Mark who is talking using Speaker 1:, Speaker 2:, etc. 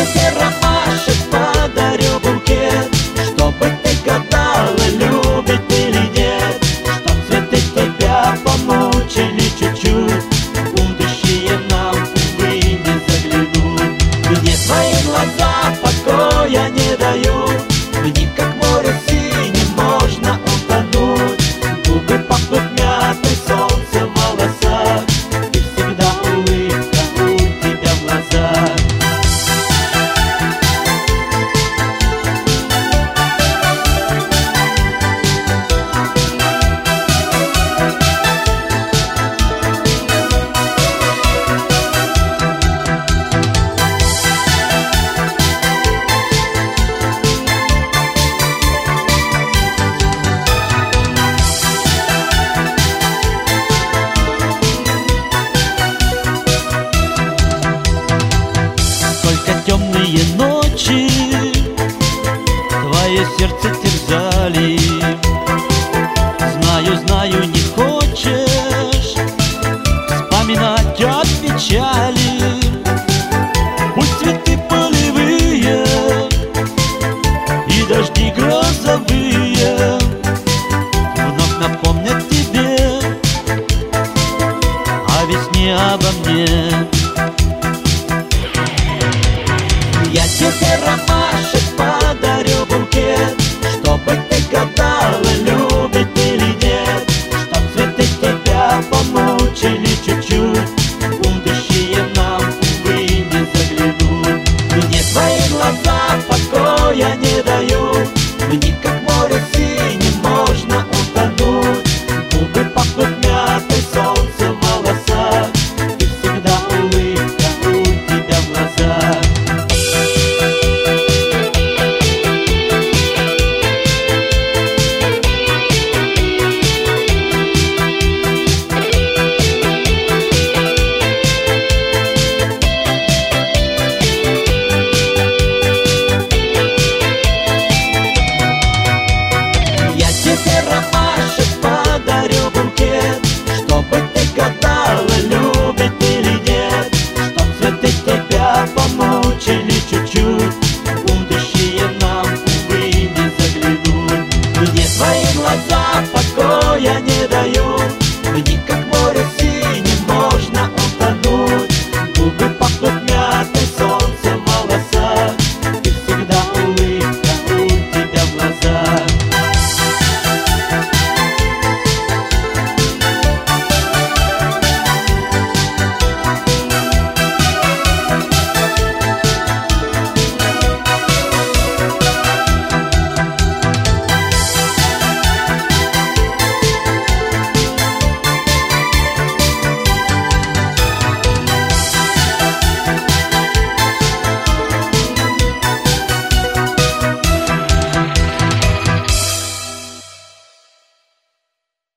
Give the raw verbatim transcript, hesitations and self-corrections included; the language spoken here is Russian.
Speaker 1: тебе ромашек подарю букет, чтобы ты гадала, любит или нет, чтоб цветы тебя помучили чуть-чуть, в будущее нам, увы, не заглянуть. Мне твои глаза покоя не дают, в них, как море синим, можно утонуть. Губы пахнут мятой, солнце в волосах, и всегда улыбка у тебя в глазах.
Speaker 2: Темные ночи твое сердце терзали. Знаю, знаю, не хочешь вспоминать о печали. Пусть цветы полевые и дожди грозовые вновь напомнят тебе о весне, обо мне.
Speaker 1: Я тебе ромашек